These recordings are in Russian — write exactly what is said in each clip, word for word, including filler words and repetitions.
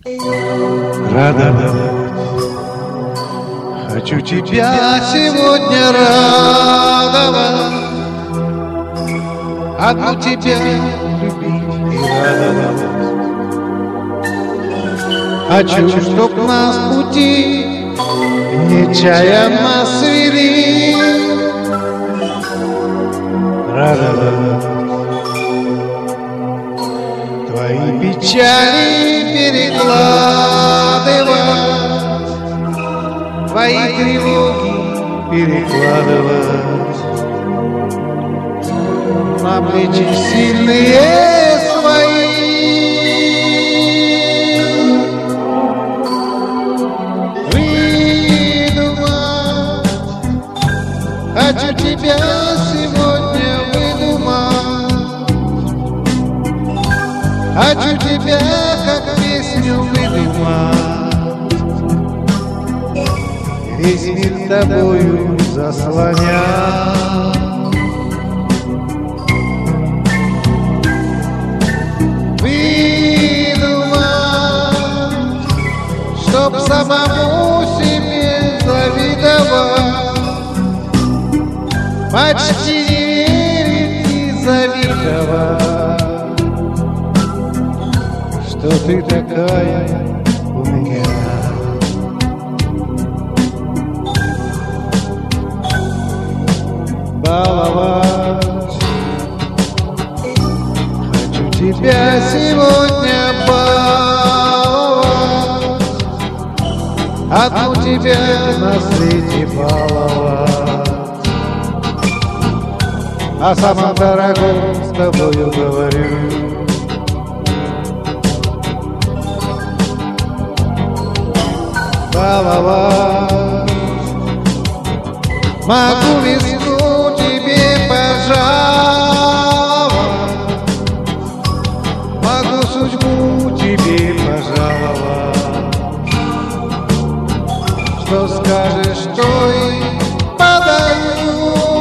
радовать. Хочу тебя сегодня радовать, одну тебя любить и радовать. Хочу, чтоб нас пути нечаянно свели, радовать. Твои печали перекладывать, твои тревоги перекладывать на плечи сильные свои. Выдумать, хочу тебя сегодня выдумать, хочу тебя как песню выдумать, весь мир тобою заслонять. Выдумать, чтоб самому себе завидовать, почти не верить и завидовать, что ты такая у меня. Баловать, хочу тебя сегодня баловать, одну тебя на свете баловать, о самом дорогом с тобою говорю. Баловать, могу весну тебе пожаловать, могу судьбу тебе пожаловать, что скажешь, то и подарю.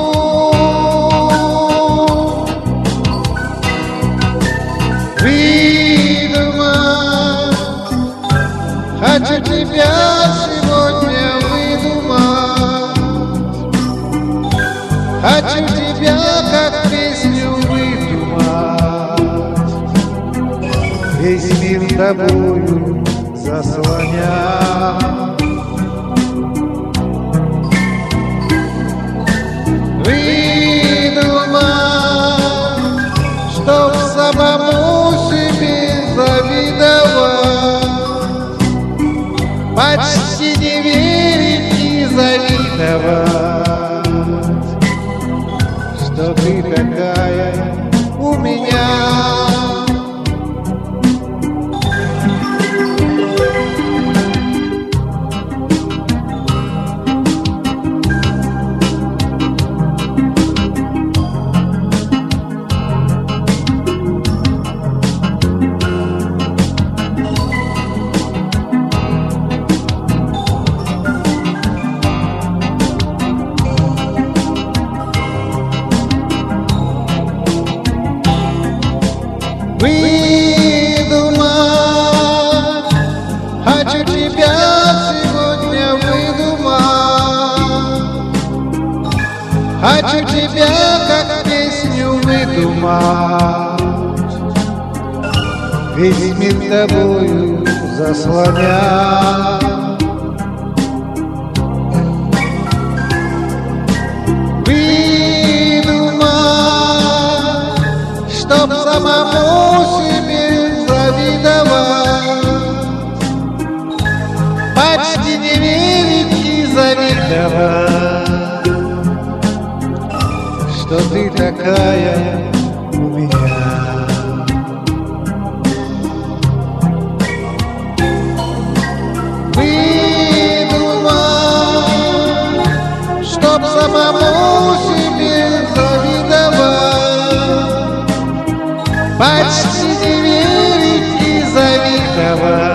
Выдумать, хочу тебя сегодня выдумать, хочу тебя как песню выдумать, весь мир тобою заслонять. Выдумать, чтоб самому себе завидовать, почти не верить и завидовать, что ты такая у меня. Выдумать, хочу тебя сегодня выдумать, хочу тебя как песню выдумать, весь мир тобою заслонять. Выдумать, чтоб самому себе завидовать, почти не верить и завидовать, что ты такая у меня. Выдумать, чтоб самому себе завидовать, почти не верить и завидовать,